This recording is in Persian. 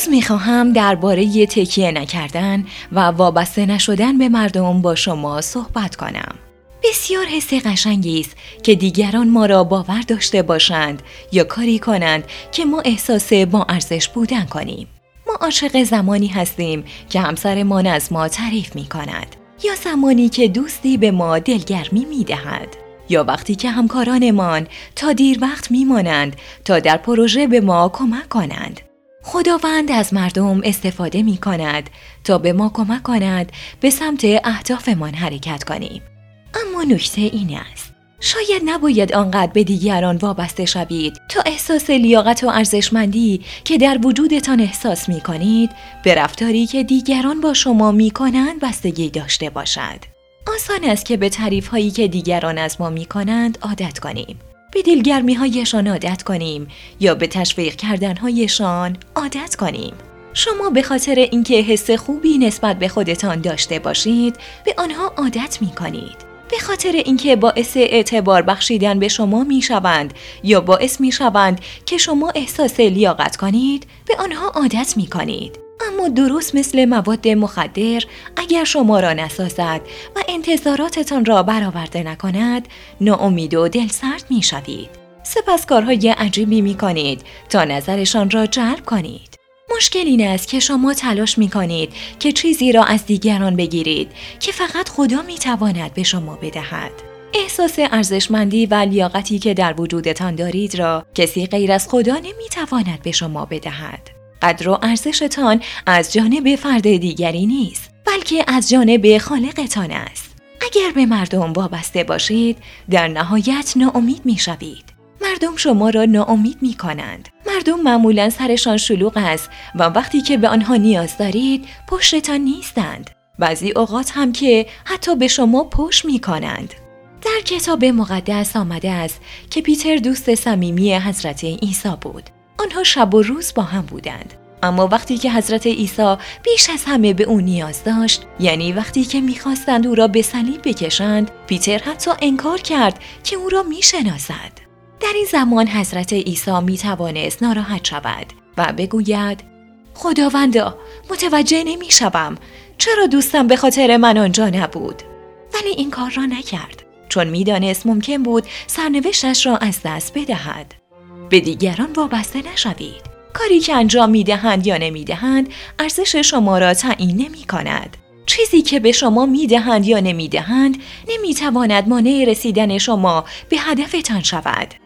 امروز میخواهم درباره تکیه نکردن و وابسته نشدن به مردم با شما صحبت کنم. بسیار حس قشنگی است که دیگران ما را باور داشته باشند یا کاری کنند که ما احساس با ارزش بودن کنیم. ما عاشق زمانی هستیم که همسرمان از ما تعریف می کند، یا زمانی که دوستی به ما دلگرمی می دهد، یا وقتی که همکارانمان تا دیر وقت می مانند تا در پروژه به ما کمک کنند. خداوند از مردم استفاده می کند تا به ما کمک کند به سمت اهدافمان حرکت کنیم. اما نکته این است: شاید نباید آنقدر به دیگران وابسته شوید تا احساس لیاقت و ارزشمندی که در وجودتان احساس می کنید به رفتاری که دیگران با شما می کنند بستگی داشته باشد. آسان است که به تعریف هایی که دیگران از ما می کنند عادت کنیم، به دلگرمی هایشان عادت کنیم یا به تشویق کردن هایشان عادت کنیم. شما به خاطر اینکه حس خوبی نسبت به خودتان داشته باشید به آنها عادت می کنید. به خاطر اینکه باعث اعتبار بخشیدن به شما می شوند یا باعث می شوند که شما احساس لیاقت کنید به آنها عادت می کنید. اما درست مثل مواد مخدر، اگر شما را نسازد و انتظاراتتان را برآورده نکند، ناامید و دلسرد می شوید. سپس کارهای عجیبی می کنید تا نظرشان را جلب کنید. مشکل این است که شما تلاش می کنید که چیزی را از دیگران بگیرید که فقط خدا می تواند به شما بدهد. احساس ارزشمندی و لیاقتی که در وجودتان دارید را کسی غیر از خدا نمی تواند به شما بدهد. قدر و ارزشتان از جانب فرد دیگری نیست، بلکه از جانب خالقتان است. اگر به مردم وابسته باشید، در نهایت ناامید می شوید. مردم شما را ناامید می کنند. مردم معمولاً سرشان شلوغ است و وقتی که به آنها نیاز دارید پشتتان نیستند. بعضی اوقات هم که حتی به شما پشت می کنند. در کتاب مقدس آمده است که پیتر دوست صمیمی حضرت عیسی بود. آنها شب و روز با هم بودند. اما وقتی که حضرت عیسی بیش از همه به او نیاز داشت، یعنی وقتی که می‌خواستند او را به صلیب بکشند، پیتر حتی انکار کرد که او را می‌شناسد. در این زمان حضرت عیسی می‌توانست ناراحت شود و بگوید: خداوندا، متوجه نمی‌شوم چرا دوستم به خاطر من آنجا نبود. ولی این کار را نکرد، چون می‌دانست ممکن بود سرنوشتش را از دست بدهد. به دیگران وابسته نشوید. کاری که انجام می‌دهند یا نمی‌دهند ارزش شما را تعیین نمی‌کند. چیزی که به شما می‌دهند یا نمی‌دهند نمی‌تواند مانع رسیدن شما به هدفتان شود.